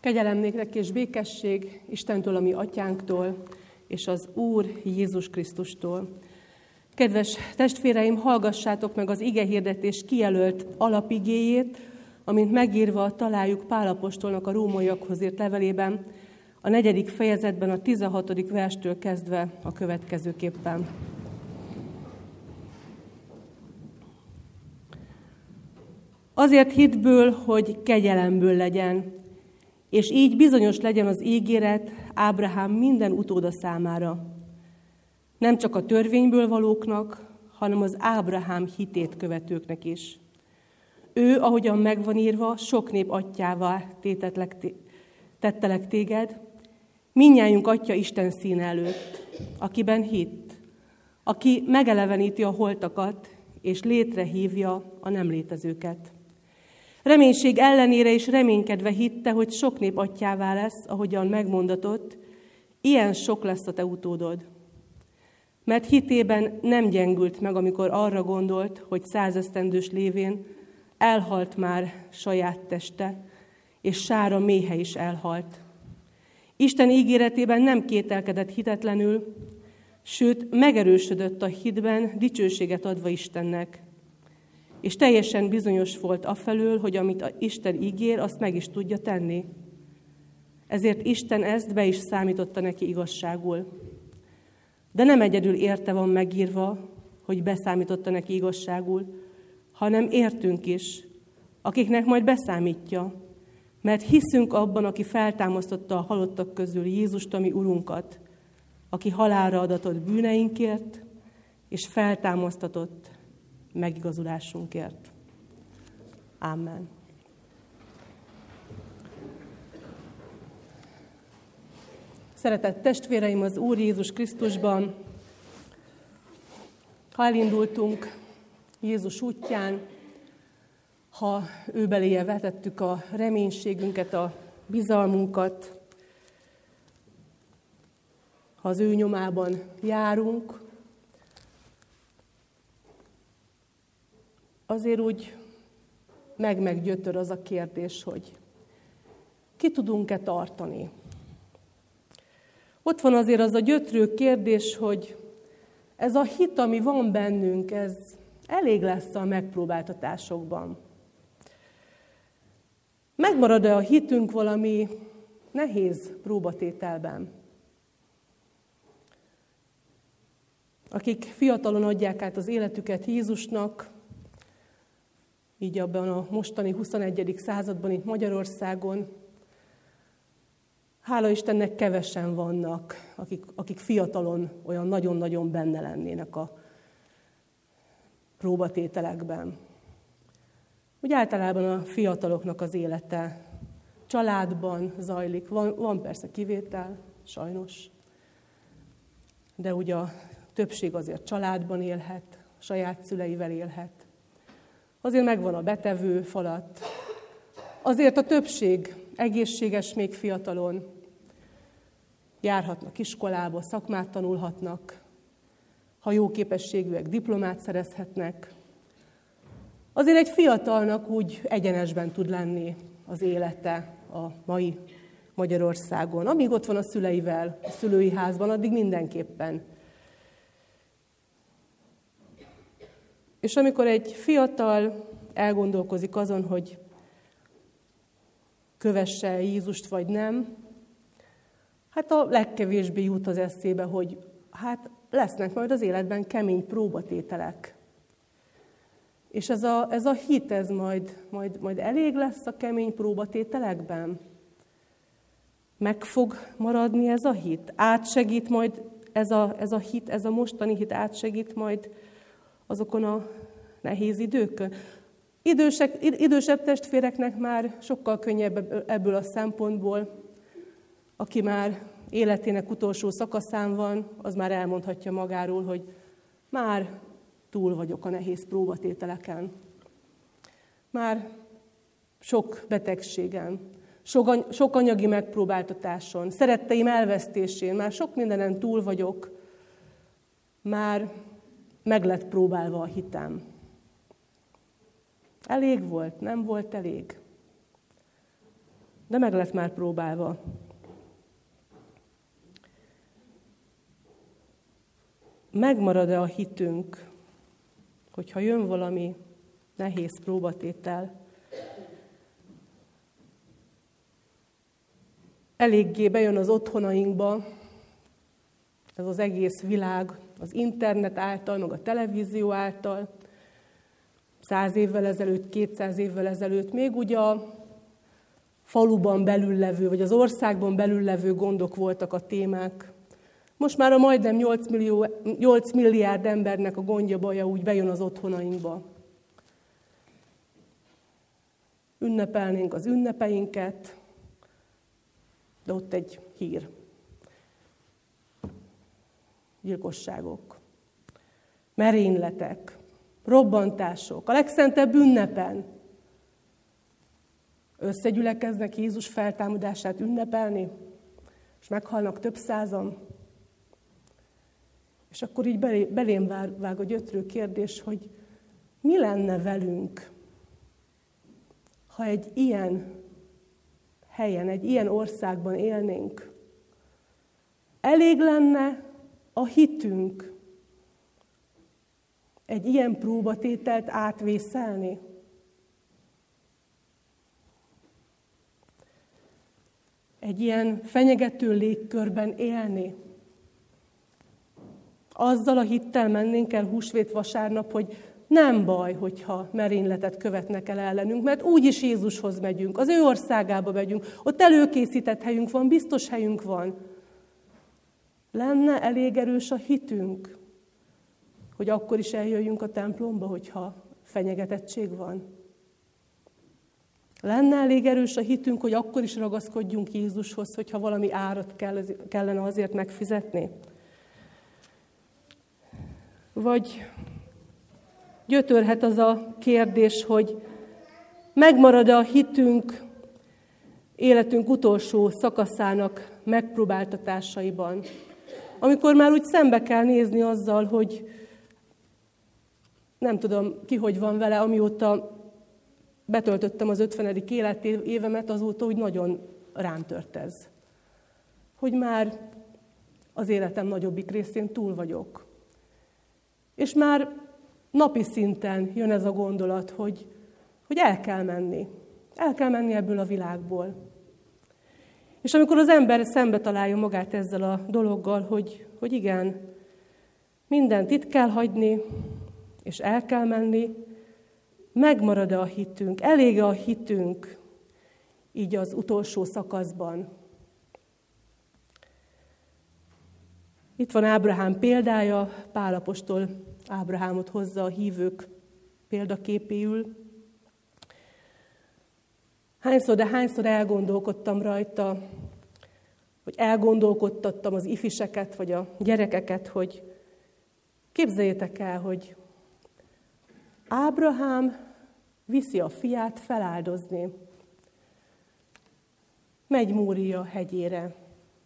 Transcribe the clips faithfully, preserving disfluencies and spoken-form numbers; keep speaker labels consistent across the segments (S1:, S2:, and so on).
S1: Kegyelem néktek és békesség Istentől, a mi atyánktól, és az Úr Jézus Krisztustól. Kedves testvéreim, hallgassátok meg az igehirdetés kijelölt alapigéjét, amint megírva találjuk Pál apostolnak a rómaiakhoz írt levelében, a negyedik fejezetben a tizenhatodik verstől kezdve a következőképpen. Azért hitből, hogy kegyelemből legyen, és így bizonyos legyen az ígéret Ábrahám minden utóda számára. Nem csak a törvényből valóknak, hanem az Ábrahám hitét követőknek is. Ő, ahogyan megvan írva, sok nép atyává tétetlek, tettelek téged, mindnyájunk atya Isten színe előtt, akiben hitt, aki megeleveníti a holtakat, és létrehívja a nem létezőket. Reménység ellenére is reménykedve hitte, hogy sok nép atyává lesz, ahogyan megmondatott, ilyen sok lesz a te utódod. Mert hitében nem gyengült meg, amikor arra gondolt, hogy százesztendős lévén elhalt már saját teste, és sára méhe is elhalt. Isten ígéretében nem kételkedett hitetlenül, sőt megerősödött a hitben, dicsőséget adva Istennek. És teljesen bizonyos volt afelől, hogy amit Isten ígér, azt meg is tudja tenni. Ezért Isten ezt be is számította neki igazságul. De nem egyedül érte van megírva, hogy beszámította neki igazságul, hanem értünk is, akiknek majd beszámítja, mert hiszünk abban, aki feltámasztotta a halottak közül Jézust, a mi Urunkat, aki halálra adatott bűneinkért, és feltámasztatott megigazulásunkért. Amen. Szeretett testvéreim az Úr Jézus Krisztusban, ha elindultunk Jézus útján, ha ő beléje vetettük a reménységünket, a bizalmunkat, ha az ő nyomában járunk, azért úgy meg-meggyötör az a kérdés, hogy ki tudunk-e tartani. Ott van azért az a gyötrő kérdés, hogy ez a hit, ami van bennünk, ez elég lesz a megpróbáltatásokban. Megmarad-e a hitünk valami nehéz próbatételben? Akik fiatalon adják át az életüket Jézusnak, így abban a mostani huszonegyedik században itt Magyarországon, hála Istennek kevesen vannak, akik, akik fiatalon olyan nagyon-nagyon benne lennének a próbatételekben. Úgy általában a fiataloknak az élete családban zajlik. Van, van persze kivétel, sajnos, de ugye a többség azért családban élhet, saját szüleivel élhet. Azért megvan a betevő falat. Azért a többség egészséges még fiatalon. Járhatnak iskolába, szakmát tanulhatnak. Ha jó képességűek, diplomát szerezhetnek. Azért egy fiatalnak úgy egyenesben tud lenni az élete a mai Magyarországon. Amíg ott van a szüleivel, a szülői házban, addig mindenképpen. És amikor egy fiatal elgondolkozik azon, hogy kövesse Jézust vagy nem, hát a legkevésbé jut az eszébe, hogy hát lesznek majd az életben kemény próbatételek. És ez a, ez a hit, ez majd, majd, majd elég lesz a kemény próbatételekben? Meg fog maradni ez a hit? Átsegít majd ez a, ez a hit, ez a mostani hit átsegít majd azokon a nehéz időkön? Idősek, idősebb testvéreknek már sokkal könnyebb ebből a szempontból. Aki már életének utolsó szakaszán van, az már elmondhatja magáról, hogy már túl vagyok a nehéz próbatételeken. Már sok betegségen, sok, sok anyagi megpróbáltatáson, szeretteim elvesztésén, már sok mindenen túl vagyok, már meg lett próbálva a hitem. Elég volt, nem volt elég. de meg lett már próbálva. Megmarad-e a hitünk, hogyha jön valami nehéz próbatétel? Eléggé bejön az otthonainkba ez az egész világ, az internet által, meg a televízió által, száz évvel ezelőtt, kétszáz évvel ezelőtt, még ugye a faluban belül levő, vagy az országban belül levő gondok voltak a témák. Most már a majdnem nyolc, millió, nyolc milliárd embernek a gondja, baja úgy bejön az otthonainkba. Ünnepelnénk az ünnepeinket, de ott egy hír. Gyilkosságok, merényletek, robbantások, a legszentebb ünnepen összegyülekeznek Jézus feltámadását ünnepelni, és meghalnak több százan. És akkor így belém vág a gyötrő kérdés, hogy mi lenne velünk, ha egy ilyen helyen, egy ilyen országban élnénk. Elég lenne a hitünk egy ilyen próbatételt átvészelni? Egy ilyen fenyegető légkörben élni? Azzal a hittel mennénk el húsvét vasárnap, hogy nem baj, hogyha merényletet követnek el ellenünk, mert úgyis Jézushoz megyünk, az ő országába megyünk, ott előkészített helyünk van, biztos helyünk van. Lenne elég erős a hitünk, hogy akkor is eljöjjünk a templomba, hogyha fenyegetettség van? Lenne elég erős a hitünk, hogy akkor is ragaszkodjunk Jézushoz, hogyha valami árat kellene azért megfizetni? Vagy gyötörhet az a kérdés, hogy megmarad-e a hitünk életünk utolsó szakaszának megpróbáltatásaiban, amikor már úgy szembe kell nézni azzal, hogy nem tudom ki, hogy van vele, amióta betöltöttem az ötvenedik életévemet, azóta úgy nagyon rám tört ez. Hogy már az életem nagyobbik részén túl vagyok. És már napi szinten jön ez a gondolat, hogy, hogy el kell menni. El kell menni ebből a világból. És amikor az ember szembe találja magát ezzel a dologgal, hogy, hogy igen, mindent itt kell hagyni, és el kell menni, megmarad-e a hitünk, elég-e a hitünk így az utolsó szakaszban. Itt van Ábrahám példája, Pál apostol Ábrahámot hozza a hívők példaképéül. Hányszor, de hányszor elgondolkodtam rajta, hogy elgondolkodtattam az ifiseket, vagy a gyerekeket, hogy képzeljétek el, hogy Ábrahám viszi a fiát feláldozni. Megy Mória hegyére.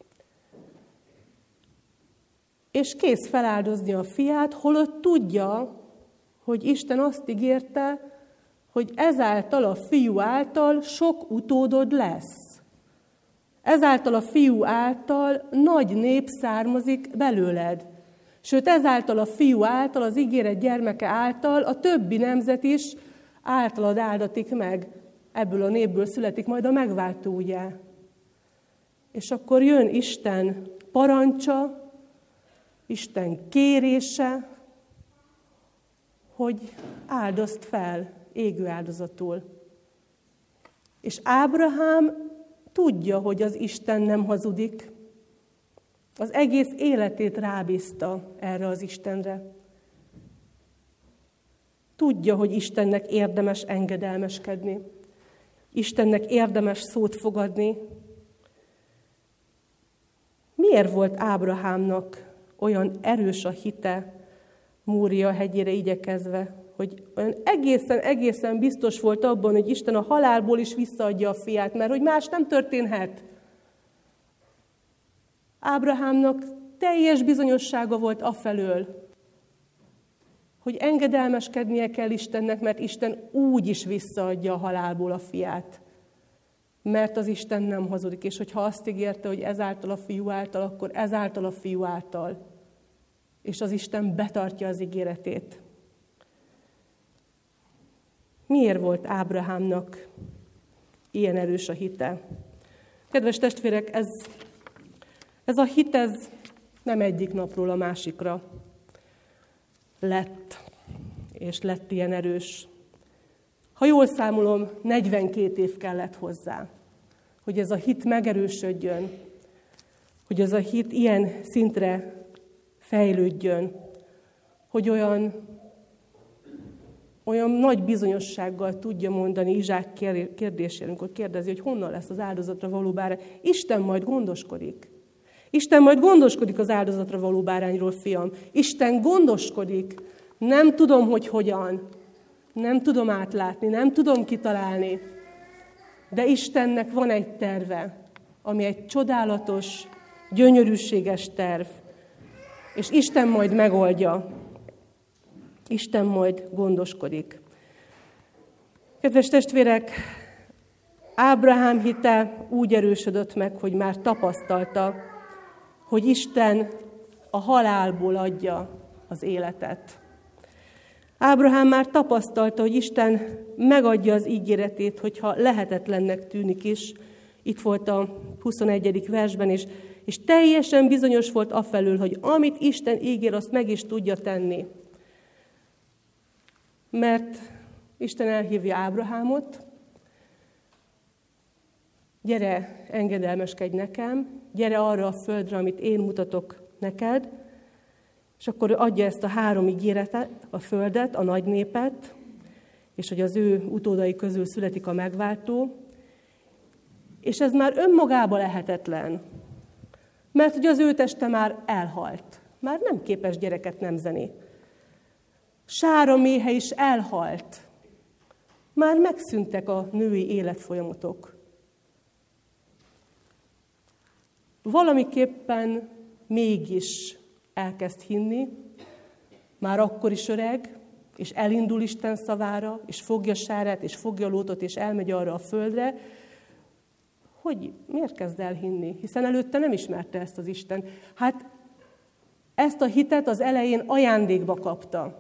S1: És kész feláldozni a fiát, holott tudja, hogy Isten azt ígérte, hogy ezáltal a fiú által sok utódod lesz. Ezáltal a fiú által nagy nép származik belőled. Sőt, ezáltal a fiú által, az ígéret gyermeke által a többi nemzet is általad áldatik meg. Ebből a népből születik majd a megváltója. És akkor jön Isten parancsa, Isten kérése, hogy áldozd fel égő áldozatul. És Ábrahám tudja, hogy az Isten nem hazudik. Az egész életét rábízta erre az Istenre. Tudja, hogy Istennek érdemes engedelmeskedni. Istennek érdemes szót fogadni. Miért volt Ábrahámnak olyan erős a hite Mória hegyére igyekezve, hogy olyan egészen, egészen biztos volt abban, hogy Isten a halálból is visszaadja a fiát, mert hogy más nem történhet. Ábrahámnak teljes bizonyossága volt afelől, hogy engedelmeskednie kell Istennek, mert Isten úgy is visszaadja a halálból a fiát. mert az Isten nem hazudik, és hogyha azt ígérte, hogy ezáltal a Fiú által, akkor ezáltal a Fiú által. És az Isten betartja az ígéretét. Miért volt Ábrahámnak ilyen erős a hite? Kedves testvérek, ez, ez a hit, ez nem egyik napról a másikra lett, és lett ilyen erős. Ha jól számolom, negyvenkét év kellett hozzá, hogy ez a hit megerősödjön, hogy ez a hit ilyen szintre fejlődjön, hogy olyan, olyan nagy bizonyossággal tudja mondani Izsák kérdésére, amikor kérdezi, hogy honnan lesz az áldozatra való bárány. Isten majd gondoskodik. Isten majd gondoskodik az áldozatra való bárányról, fiam. Isten gondoskodik. Nem tudom, hogy hogyan. Nem tudom átlátni, nem tudom kitalálni. De Istennek van egy terve, ami egy csodálatos, gyönyörűséges terv. És Isten majd megoldja. Isten majd gondoskodik. Kedves testvérek, Ábrahám hite úgy erősödött meg, hogy már tapasztalta, hogy Isten a halálból adja az életet. Ábrahám már tapasztalta, hogy Isten megadja az ígéretét, hogyha lehetetlennek tűnik is. Itt volt a huszonegyedik versben, és, és teljesen bizonyos volt afelől, hogy amit Isten ígér, azt meg is tudja tenni. Mert Isten elhívja Ábrahámot, gyere, engedelmeskedj nekem, gyere arra a földre, amit én mutatok neked, és akkor adja ezt a három ígéretet, a földet, a nagy népet, és hogy az ő utódai közül születik a megváltó, és ez már önmagában lehetetlen, mert hogy az ő teste már elhalt, már nem képes gyereket nemzeni. Sára méhe is elhalt, már megszűntek a női életfolyamatok. Valamiképpen mégis elkezd hinni, már akkor is öreg, és elindul Isten szavára, és fogja Sárát, és fogja Lótot, és elmegy arra a földre, hogy miért kezd el hinni? Hiszen előtte nem ismerte ezt az Isten. Hát ezt a hitet az elején ajándékba kapta.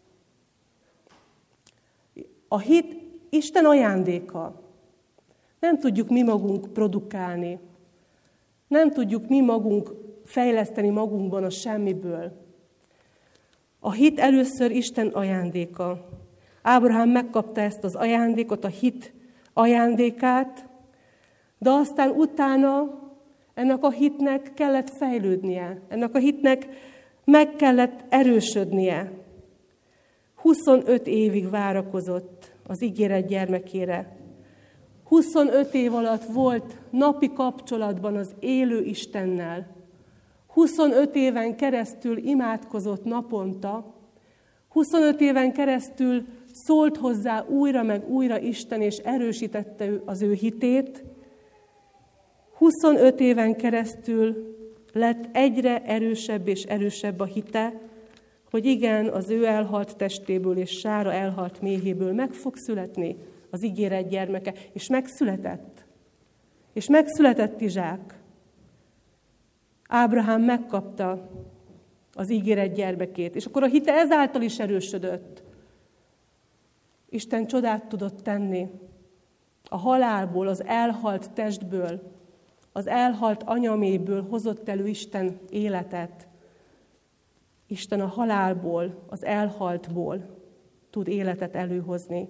S1: A hit Isten ajándéka. Nem tudjuk mi magunk produkálni. Nem tudjuk mi magunk fejleszteni magunkban a semmiből. A hit először Isten ajándéka. Ábrahám megkapta ezt az ajándékot, a hit ajándékát, de aztán utána ennek a hitnek kellett fejlődnie, ennek a hitnek meg kellett erősödnie. huszonöt évig várakozott az ígéret gyermekére. huszonöt év alatt volt napi kapcsolatban az élő Istennel. huszonöt éven keresztül imádkozott naponta, huszonöt éven keresztül szólt hozzá újra meg újra Isten, és erősítette az ő hitét. huszonöt éven keresztül lett egyre erősebb és erősebb a hite, hogy igen, az ő elhalt testéből és Sára elhalt méhéből meg fog születni az ígéret gyermeke, és megszületett. És megszületett Izsák. Ábrahám megkapta az ígéret gyermekét, és akkor a hite ezáltal is erősödött. Isten csodát tudott tenni. A halálból, az elhalt testből, az elhalt anyaméből hozott elő Isten életet. Isten a halálból, az elhaltból tud életet előhozni.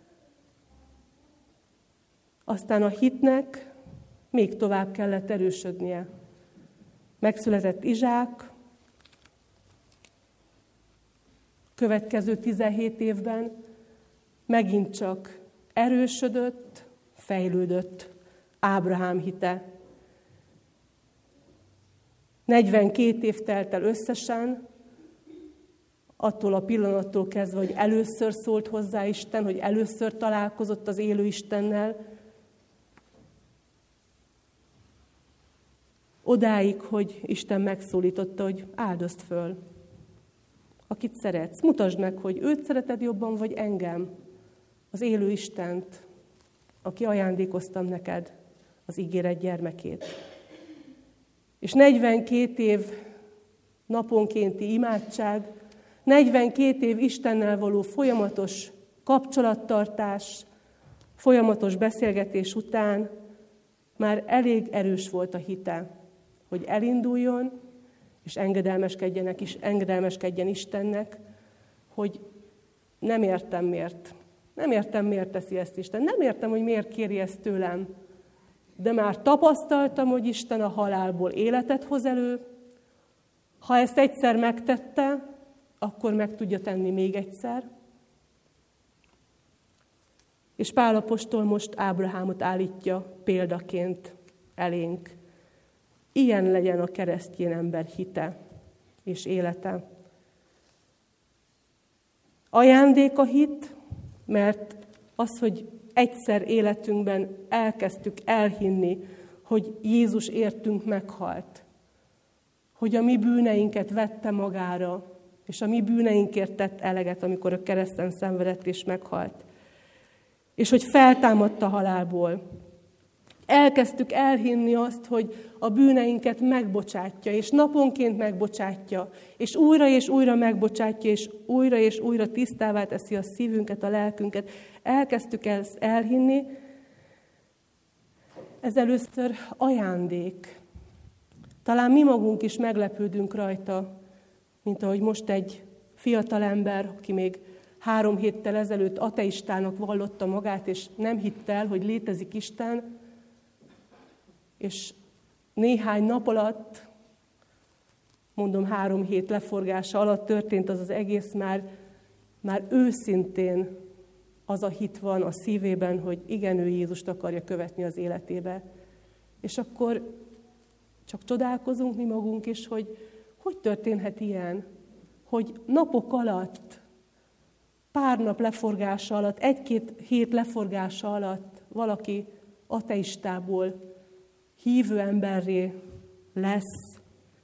S1: Aztán a hitnek még tovább kellett erősödnie. Megszületett Izsák, következő tizenhét évben megint csak erősödött, fejlődött Ábrahám hite. negyvenkét év telt el összesen, attól a pillanattól kezdve, hogy először szólt hozzá Isten, hogy először találkozott az élő Istennel, odáig, hogy Isten megszólította, hogy áldozd föl, akit szeretsz. Mutasd meg, hogy őt szereted jobban, vagy engem, az élő Istent, aki ajándékoztam neked az ígéret gyermekét. És negyvenkét év naponkénti imádság, negyvenkét év Istennel való folyamatos kapcsolattartás, folyamatos beszélgetés után már elég erős volt a hite, hogy elinduljon, és engedelmeskedjenek is, engedelmeskedjen Istennek, hogy nem értem miért. Nem értem, miért teszi ezt Isten. Nem értem, hogy miért kéri ezt tőlem. De már tapasztaltam, hogy Isten a halálból életet hoz elő. Ha ezt egyszer megtette, akkor meg tudja tenni még egyszer. És Pál apostol most Ábrahámot állítja példaként elénk. Ilyen legyen a keresztény ember hite és élete. Ajándék a hit, mert az, hogy egyszer életünkben elkezdtük elhinni, hogy Jézus értünk meghalt, hogy a mi bűneinket vette magára, és a mi bűneinkért tett eleget, amikor a kereszten szenvedett és meghalt, és hogy feltámadt a halálból. Elkezdtük elhinni azt, hogy a bűneinket megbocsátja, és naponként megbocsátja, és újra és újra megbocsátja, és újra és újra tisztává teszi a szívünket, a lelkünket. Elkezdtük ezt elhinni. Ez először ajándék. Talán mi magunk is meglepődünk rajta, mint ahogy most egy fiatalember, aki még három héttel ezelőtt ateistának vallotta magát, és nem hitt el, hogy létezik Isten, és néhány nap alatt, mondom három hét leforgása alatt történt az az egész, már, már őszintén az a hit van a szívében, hogy igen, ő Jézust akarja követni az életébe. És akkor csak csodálkozunk mi magunk is, hogy hogy történhet ilyen, hogy napok alatt, pár nap leforgása alatt, egy-két hét leforgása alatt valaki ateistából hívő emberré lesz.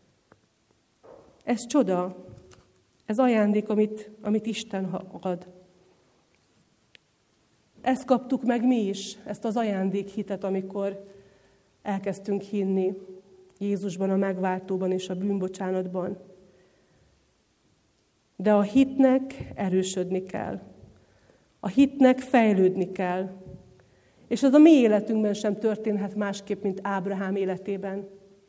S1: Ez csoda, ez ajándék, amit, amit Isten ad. Ezt kaptuk meg mi is, ezt az ajándékhitet, amikor elkezdtünk hinni Jézusban, a megváltóban és a bűnbocsánatban. De a hitnek erősödni kell. A hitnek fejlődni kell. És az a mi életünkben sem történhet másképp, mint Ábrahám életében.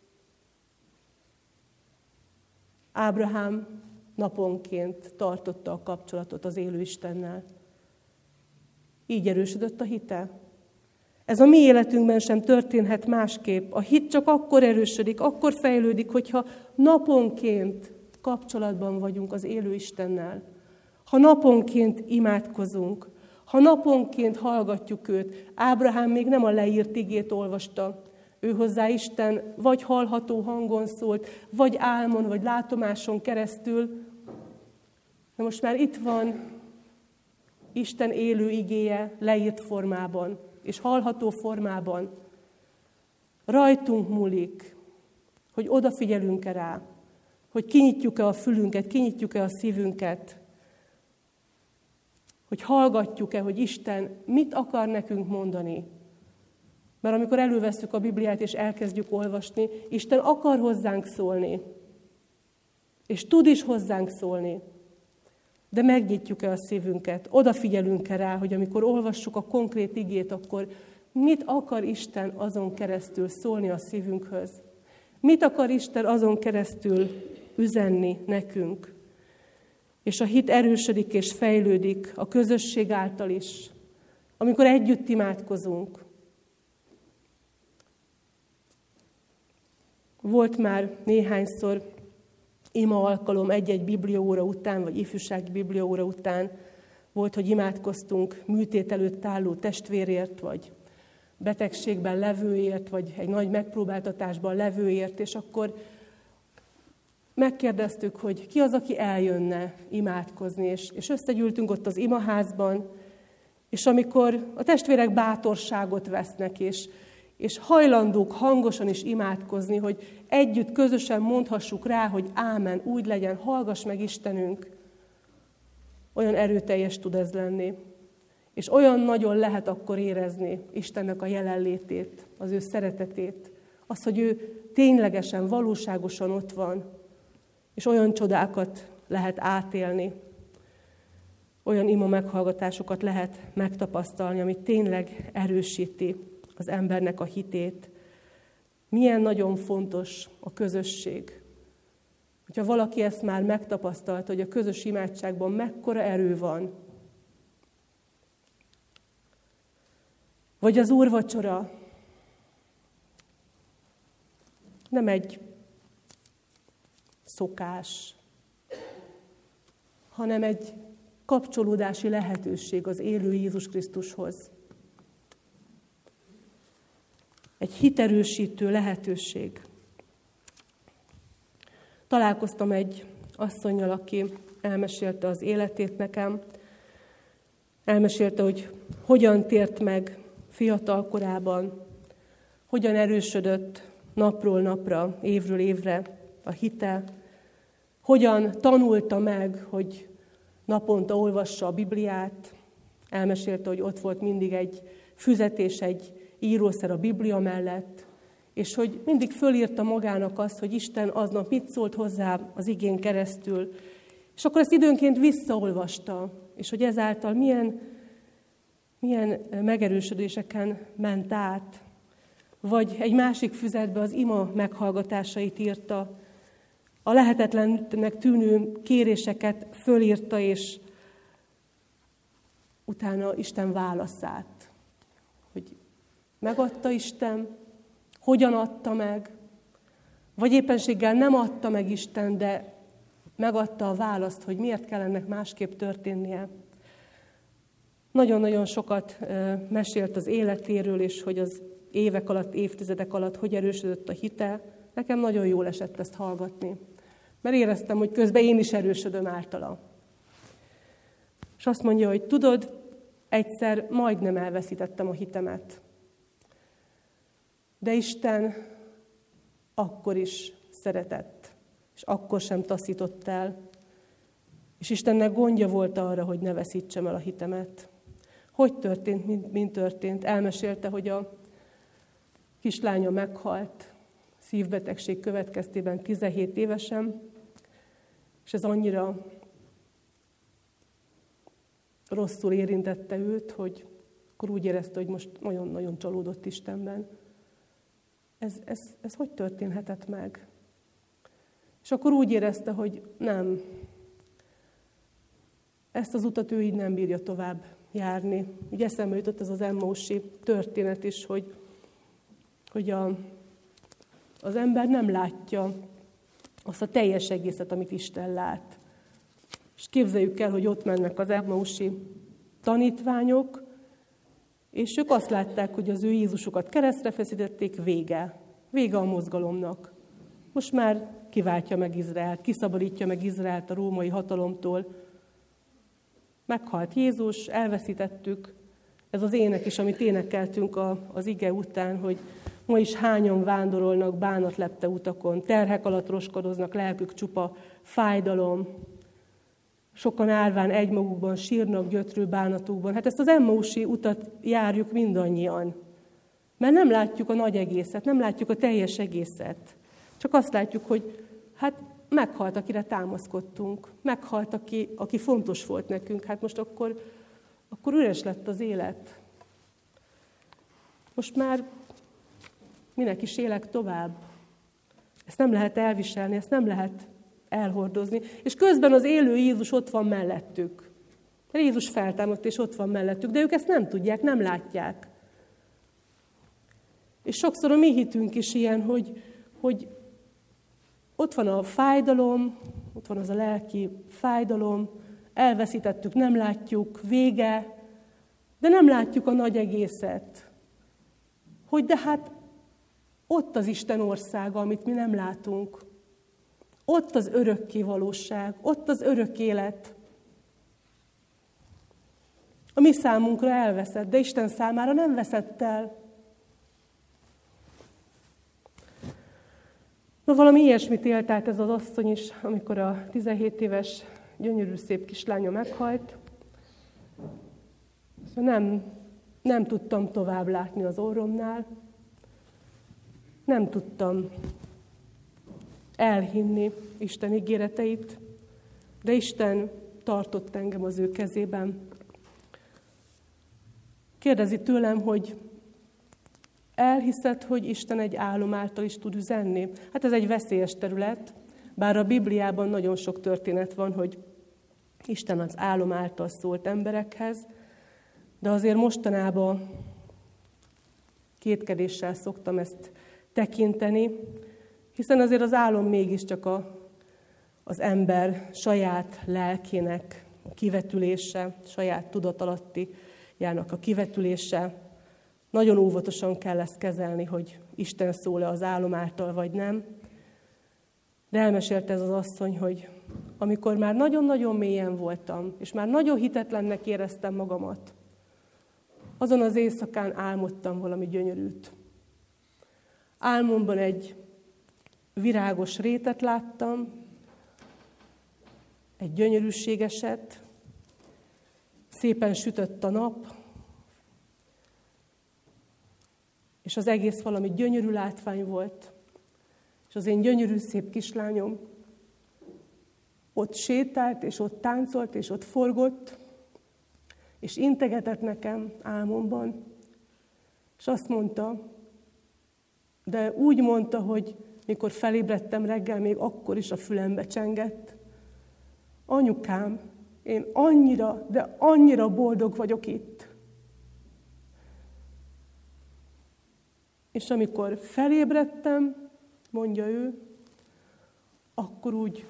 S1: Ábrahám naponként tartotta a kapcsolatot az élő Istennel. Így erősödött a hite. Ez a mi életünkben sem történhet másképp. A hit csak akkor erősödik, akkor fejlődik, hogyha naponként kapcsolatban vagyunk az élő Istennel. Ha naponként imádkozunk, ha naponként hallgatjuk őt. Ábrahám még nem a leírt igét olvasta. Ő hozzá Isten vagy hallható hangon szólt, vagy álmon, vagy látomáson keresztül. De most már itt van Isten élő igéje leírt formában, és hallható formában. Rajtunk múlik, hogy odafigyelünk-e rá, hogy kinyitjuk-e a fülünket, kinyitjuk-e a szívünket, hogy hallgatjuk-e, hogy Isten mit akar nekünk mondani. Mert amikor elővesszük a Bibliát és elkezdjük olvasni, Isten akar hozzánk szólni. És tud is hozzánk szólni. De megnyitjuk-e a szívünket, odafigyelünk-e rá, hogy amikor olvassuk a konkrét igét, akkor mit akar Isten azon keresztül szólni a szívünkhöz? Mit akar Isten azon keresztül üzenni nekünk? És a hit erősödik és fejlődik a közösség által is, amikor együtt imádkozunk. Volt már néhányszor ima alkalom egy-egy bibliaóra után, vagy ifjúsági bibliaóra után, volt, hogy imádkoztunk műtét előtt álló testvérért, vagy betegségben levőért, vagy egy nagy megpróbáltatásban levőért, és akkor megkérdeztük, hogy ki az, aki eljönne imádkozni, és, és összegyűltünk ott az imaházban, és amikor a testvérek bátorságot vesznek, és, és hajlandók hangosan is imádkozni, hogy együtt, közösen mondhassuk rá, hogy ámen, úgy legyen, hallgass meg Istenünk, olyan erőteljes tud ez lenni. És olyan nagyon lehet akkor érezni Istennek a jelenlétét, az ő szeretetét, az, hogy ő ténylegesen, valóságosan ott van, és olyan csodákat lehet átélni, olyan ima meghallgatásokat lehet megtapasztalni, ami tényleg erősíti az embernek a hitét. Milyen nagyon fontos a közösség. Hogyha valaki ezt már megtapasztalta, hogy a közös imádságban mekkora erő van, vagy az úrvacsora nem egy szokás, hanem egy kapcsolódási lehetőség az élő Jézus Krisztushoz. Egy hiterősítő lehetőség. Találkoztam egy asszonnyal, aki elmesélte az életét nekem. Elmesélte, hogy hogyan tért meg fiatal korában, hogyan erősödött napról napra, évről évre a hite, hogyan tanulta meg, hogy naponta olvassa a Bibliát. Elmesélte, hogy ott volt mindig egy füzet és egy írószer a Biblia mellett, és hogy mindig fölírta magának azt, hogy Isten aznap mit szólt hozzá az igén keresztül, és akkor ezt időnként visszaolvasta, és hogy ezáltal milyen, milyen megerősödéseken ment át. Vagy egy másik füzetbe az ima meghallgatásait írta, a lehetetlennek tűnő kéréseket fölírta, és utána Isten válaszát, hogy megadta Isten, hogyan adta meg, vagy éppenséggel nem adta meg Isten, de megadta a választ, hogy miért kell ennek másképp történnie. Nagyon-nagyon sokat mesélt az életéről, és hogy az évek alatt, évtizedek alatt hogy erősödött a hite. Nekem nagyon jól esett ezt hallgatni, mert éreztem, hogy közben én is erősödöm általa. És azt mondja, hogy tudod, egyszer majdnem elveszítettem a hitemet. De Isten akkor is szeretett, és akkor sem taszított el. És Istennek gondja volt arra, hogy ne veszítsem el a hitemet. Hogy történt, mint, mint történt? Elmesélte, hogy a kislánya meghalt szívbetegség következtében tizenhét évesen, és ez annyira rosszul érintette őt, hogy akkor úgy érezte, hogy most nagyon-nagyon csalódott Istenben. Ez, ez, ez hogy történhetett meg? És akkor úgy érezte, hogy nem, ezt az utat ő így nem bírja tovább járni. Úgy eszembe jutott ez az Emmausi történet is, hogy, hogy a, az ember nem látja azt a teljes egészet, amit Isten lát. És képzeljük el, hogy ott mennek az Emmausi tanítványok, és ők azt látták, hogy az ő Jézusukat keresztre feszítették, vége. Vége a mozgalomnak. Most már kiváltja meg Izraelt, kiszabadítja meg Izraelt a római hatalomtól. Meghalt Jézus, elveszítettük. Ez az ének is, amit énekeltünk az ige után, hogy ma is hányan vándorolnak bánatlepte utakon, terhek alatt roskadoznak, lelkük csupa fájdalom. Sokan árván egymagukban sírnak gyötrő bánatukban. Hát ezt az Emmausi utat járjuk mindannyian. Mert nem látjuk a nagy egészet, nem látjuk a teljes egészet. Csak azt látjuk, hogy hát meghalt, akire támaszkodtunk. Meghalt, aki, aki fontos volt nekünk. Hát most akkor, akkor üres lett az élet. Most már minek is élek tovább? Ezt nem lehet elviselni, ezt nem lehet elhordozni. És közben az élő Jézus ott van mellettük. Jézus feltámadt, és ott van mellettük, de ők ezt nem tudják, nem látják. És sokszor a mi hitünk is ilyen, hogy, hogy ott van a fájdalom, ott van az a lelki fájdalom, elveszítettük, nem látjuk, vége, de nem látjuk a nagy egészet. Hogy de hát ott az Isten országa, amit mi nem látunk. Ott az örökké valóság, ott az örök élet. A mi számunkra elveszett, de Isten számára nem veszett el. Na, valami ilyesmit élt át ez az asszony is, amikor a tizenhét éves gyönyörű szép kislánya meghalt. Nem, nem tudtam tovább látni az orromnál, nem tudtam elhinni Isten ígéreteit, de Isten tartott engem az ő kezében. Kérdezi tőlem, hogy elhiszed, hogy Isten egy álom által is tud üzenni? Hát ez egy veszélyes terület, bár a Bibliában nagyon sok történet van, hogy Isten az álom által szólt emberekhez, de azért mostanában kétkedéssel szoktam ezt tekinteni, hiszen azért az álom mégiscsak a, az ember saját lelkének a kivetülése, saját tudatalattijának a kivetülése. Nagyon óvatosan kell ezt kezelni, hogy Isten szól-e az álom által, vagy nem. De elmesélte ez az asszony, hogy amikor már nagyon-nagyon mélyen voltam, és már nagyon hitetlennek éreztem magamat, azon az éjszakán álmodtam valami gyönyörűt. Álmomban egy virágos rétet láttam, egy gyönyörűségeset, szépen sütött a nap, és az egész valami gyönyörű látvány volt, és az én gyönyörű szép kislányom ott sétált, és ott táncolt, és ott forgott, és integetett nekem álmomban, és azt mondta, de úgy mondta, hogy mikor felébredtem reggel, még akkor is a fülembe csengett. Anyukám, én annyira, de annyira boldog vagyok itt. És amikor felébredtem, mondja ő, akkor úgy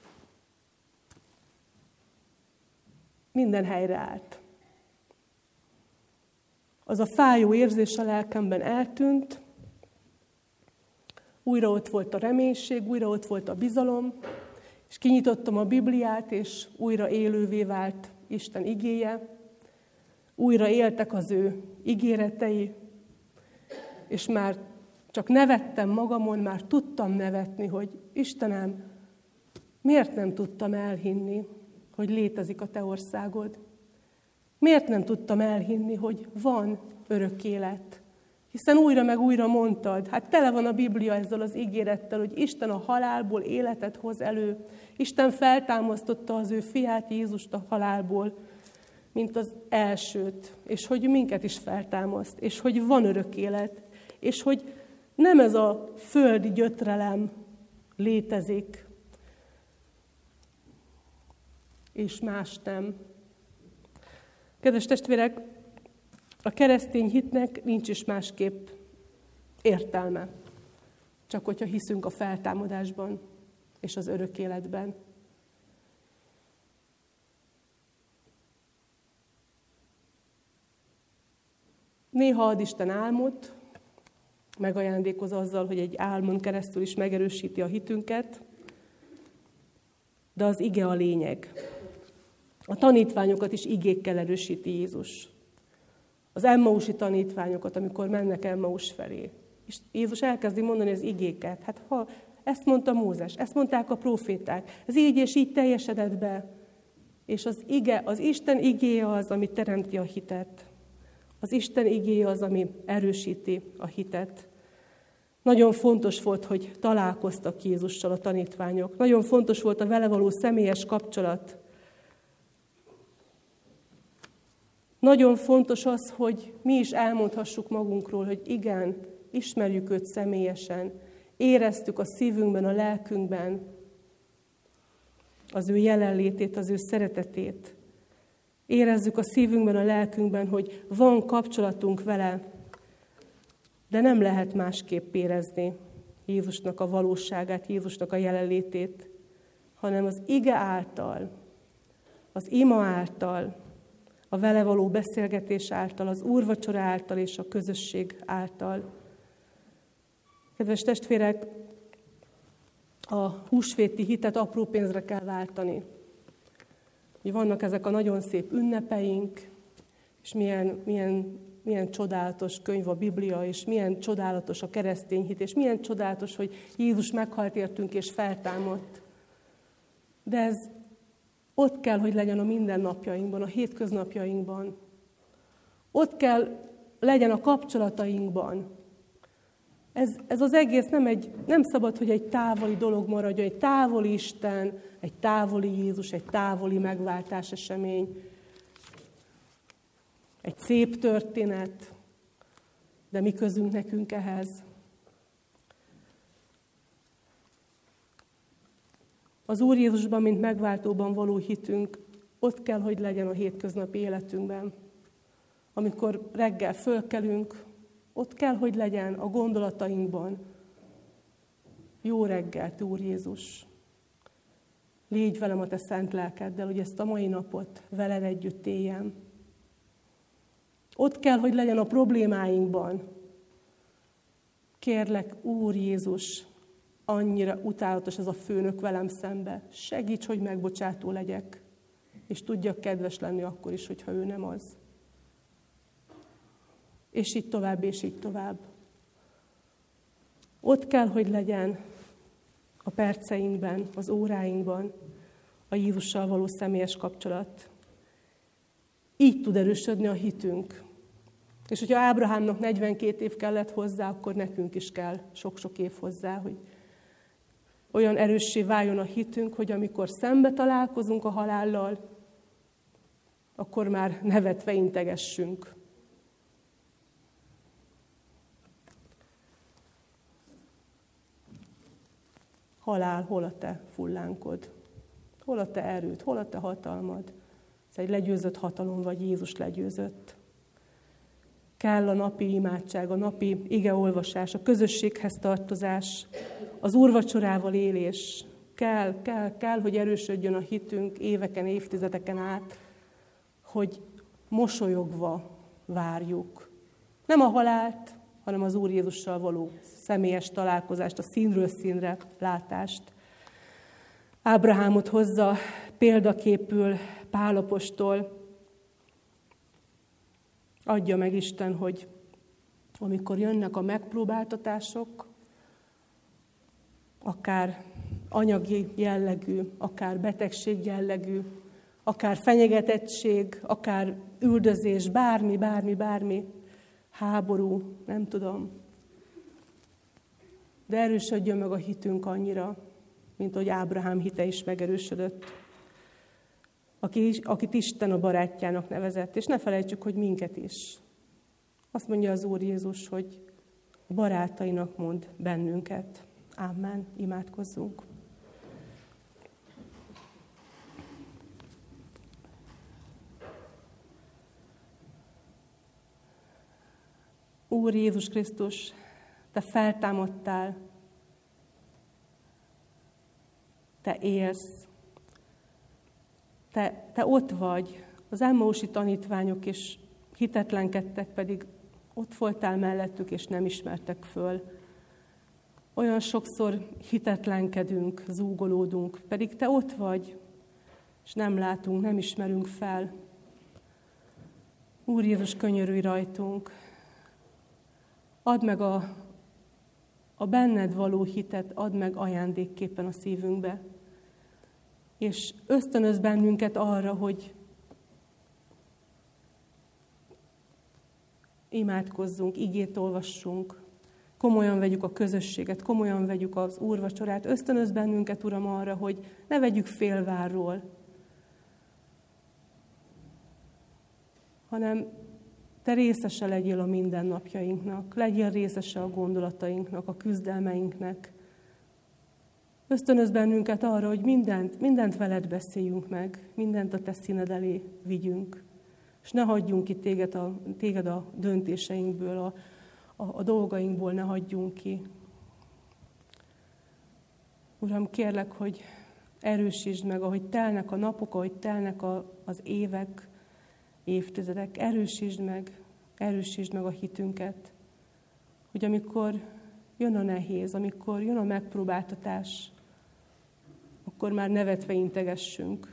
S1: minden helyre állt. Az a fájó érzés a lelkemben eltűnt, újra ott volt a reménység, újra ott volt a bizalom, és kinyitottam a Bibliát, és újra élővé vált Isten igéje, újra éltek az ő ígéretei, és már csak nevettem magamon, már tudtam nevetni, hogy Istenem, miért nem tudtam elhinni, hogy létezik a te országod? Miért nem tudtam elhinni, hogy van örök élet? Hiszen újra meg újra mondtad, hát tele van a Biblia ezzel az ígérettel, hogy Isten a halálból életet hoz elő. Isten feltámasztotta az ő fiát Jézust a halálból, mint az elsőt, és hogy minket is feltámaszt, és hogy van örök élet, és hogy nem ez a földi gyötrelem létezik, és más nem. Kedves testvérek, a keresztény hitnek nincs is másképp értelme, csak hogyha hiszünk a feltámadásban és az örök életben. Néha ad Isten álmot, megajándékoz azzal, hogy egy álmon keresztül is megerősíti a hitünket, de az ige a lényeg. A tanítványokat is igékkel erősíti Jézus. Az emmausi tanítványokat, amikor mennek Emmaus felé. És Jézus elkezdi mondani az igéket. Hát ha ezt mondta Mózes, ezt mondták a próféták, ez így és így teljesedett be. És az ige, az Isten igéje az, ami teremti a hitet. Az Isten igéje az, ami erősíti a hitet. Nagyon fontos volt, hogy találkoztak Jézussal a tanítványok. Nagyon fontos volt a vele való személyes kapcsolat. Nagyon fontos az, hogy mi is elmondhassuk magunkról, hogy igen, ismerjük őt személyesen, éreztük a szívünkben, a lelkünkben az ő jelenlétét, az ő szeretetét. Érezzük a szívünkben, a lelkünkben, hogy van kapcsolatunk vele, de nem lehet másképp érezni Jézusnak a valóságát, Jézusnak a jelenlétét, hanem az ige által, az ima által, a vele való beszélgetés által, az úrvacsora által és a közösség által. Kedves testvérek, a húsvéti hitet apró pénzre kell váltani. Vannak ezek a nagyon szép ünnepeink, és milyen, milyen, milyen csodálatos könyv a Biblia, és milyen csodálatos a keresztény hit, és milyen csodálatos, hogy Jézus meghalt értünk és feltámadt. De ez ott kell, hogy legyen a mindennapjainkban, a hétköznapjainkban. Ott kell legyen a kapcsolatainkban. Ez, ez az egész nem, egy, nem szabad, hogy egy távoli dolog maradjon, egy távoli Isten, egy távoli Jézus, egy távoli megváltás esemény, egy szép történet, de mi közünk nekünk ehhez? Az Úr Jézusban, mint megváltóban való hitünk, ott kell, hogy legyen a hétköznapi életünkben. Amikor reggel fölkelünk, ott kell, hogy legyen a gondolatainkban. Jó reggelt, Úr Jézus! Légy velem a te szent lelkeddel, hogy ezt a mai napot veled együtt éljem. Ott kell, hogy legyen a problémáinkban. Kérlek, Úr Jézus, annyira utálatos ez a főnök velem szembe. Segíts, hogy megbocsátó legyek, és tudjak kedves lenni akkor is, hogyha ő nem az. És így tovább, és így tovább. Ott kell, hogy legyen a perceinkben, az óráinkban a Jézussal való személyes kapcsolat. Így tud erősödni a hitünk. És hogyha Ábrahámnak negyvenkét év kellett hozzá, akkor nekünk is kell sok-sok év hozzá, hogy olyan erőssé váljon a hitünk, hogy amikor szembe találkozunk a halállal, akkor már nevetve integessünk. Halál, hol a te fullánkod? Hol a te erőd? Hol a te hatalmad? Ez egy legyőzött hatalom, vagy Jézus legyőzött. Kell a napi imádság, a napi igeolvasás, a közösséghez tartozás, az úrvacsorával élés. Kell, kell, kell, hogy erősödjön a hitünk éveken, évtizedeken át, hogy mosolyogva várjuk. Nem a halált, hanem az Úr Jézussal való személyes találkozást, a színről színre látást. Ábrahámot hozza példaképül Pál apostol. Adja meg Isten, hogy amikor jönnek a megpróbáltatások, akár anyagi jellegű, akár betegség jellegű, akár fenyegetettség, akár üldözés, bármi, bármi, bármi, háború, nem tudom. De erősödjön meg a hitünk annyira, mint hogy Ábrahám hite is megerősödött, akit Isten a barátjának nevezett. És ne felejtsük, hogy minket is. Azt mondja az Úr Jézus, hogy a barátainak mond bennünket. Amen. Imádkozzunk. Úr Jézus Krisztus, te feltámadtál, te élsz, te, te ott vagy, az Emmausi tanítványok is hitetlenkedtek, pedig ott voltál mellettük, és nem ismertek föl. Olyan sokszor hitetlenkedünk, zúgolódunk, pedig te ott vagy, és nem látunk, nem ismerünk fel. Úr Jézus, könyörülj rajtunk, add meg a, a benned való hitet, add meg ajándékképpen a szívünkbe, és ösztönöz bennünket arra, hogy imádkozzunk, igét olvassunk, komolyan vegyük a közösséget, komolyan vegyük az úrvacsorát. Ösztönöz bennünket, Uram, arra, hogy ne vegyük félvárról, hanem te részese legyél a mindennapjainknak, legyél részese a gondolatainknak, a küzdelmeinknek. Ösztönöz bennünket arra, hogy mindent, mindent veled beszéljünk meg, mindent a te színed elé vigyünk, és ne hagyjunk ki téged a, téged a döntéseinkből, a, a, a dolgainkból ne hagyjunk ki. Uram, kérlek, hogy erősítsd meg, ahogy telnek a napok, ahogy telnek a, az évek, évtizedek, erősítsd meg, erősítsd meg a hitünket, hogy amikor jön a nehéz, amikor jön a megpróbáltatás, akkor már nevetve integessünk.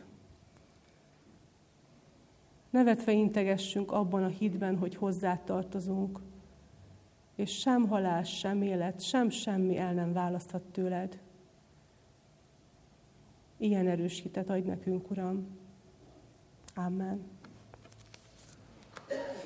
S1: Nevetve integessünk abban a hitben, hogy hozzá tartozunk, és sem halál, sem élet, sem semmi el nem választhat tőled. Ilyen erős hitet adj nekünk, Uram. Amen.